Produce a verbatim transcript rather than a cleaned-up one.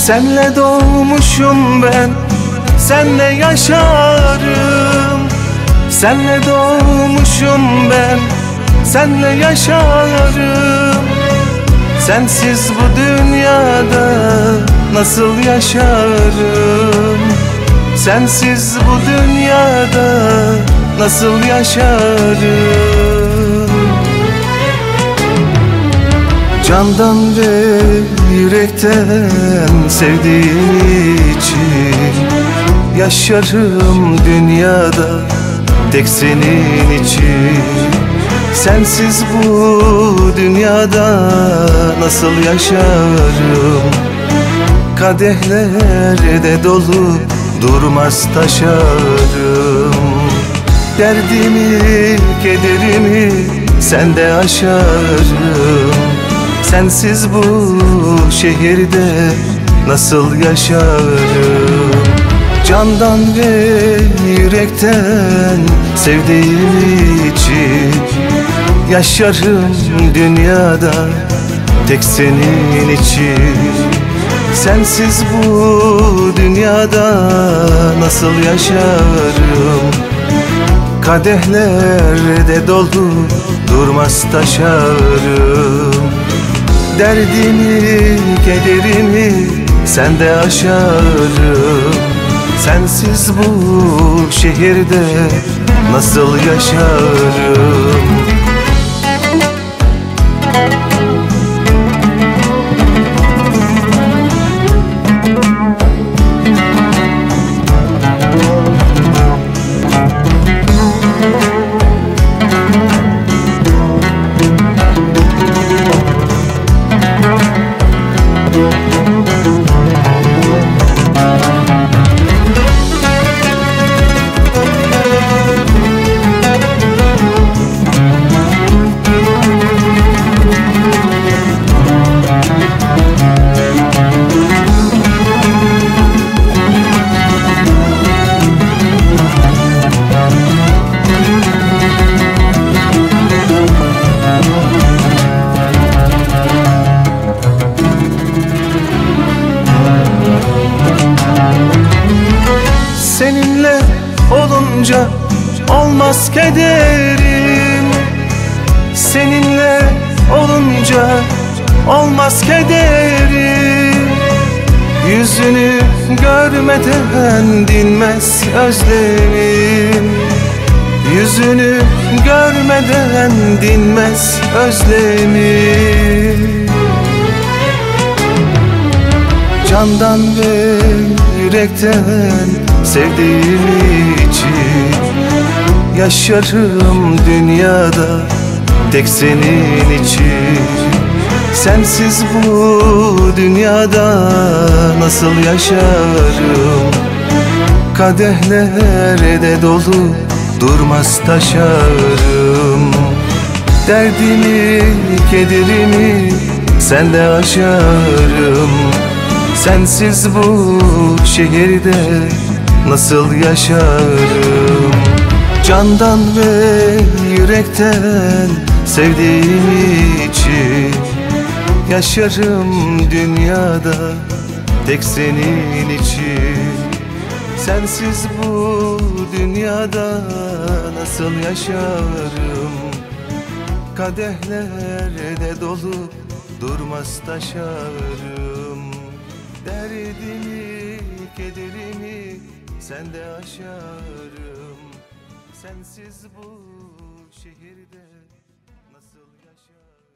Senle doğmuşum ben, senle yaşarım. Senle doğmuşum ben, senle yaşarım. Sensiz bu dünyada nasıl yaşarım? Sensiz bu dünyada nasıl yaşarım? Candan ve yürekten sevdiğim için yaşarım dünyada tek senin için. Sensiz bu dünyada nasıl yaşarım? Kadehlerde dolu durmaz taşarım. Derdimi, kederimi sende aşarım. Sensiz bu şehirde nasıl yaşarım? Candan ve yürekten sevdiğim için yaşarım dünyada tek senin için. Sensiz bu dünyada nasıl yaşarım? Kadehlerde dolu durmaz taşarım. Derdimi, kederimi sende aşarım. Sensiz bu şehirde nasıl yaşarım? Seninle olunca olmaz kederim. Seninle olunca olmaz kederim. Yüzünü görmeden dinmez özlemim. Yüzünü görmeden dinmez özlemim. Candan ve yürekten sevdiğim için yaşarım dünyada tek senin için. Sensiz bu dünyada nasıl yaşarım? Kadehlerde dolu durmaz taşarım. Derdimi, kederimi sende aşarım. Sensiz bu şehirde nasıl yaşarım? Candan ve yürekten sevdiğim için yaşarım dünyada tek senin için. Sensiz bu dünyada nasıl yaşarım? Kadehlerde dolu durmaz taşarım. Derdimi, kederimi sende aşarım. Sensiz bu şehirde nasıl yaşarım?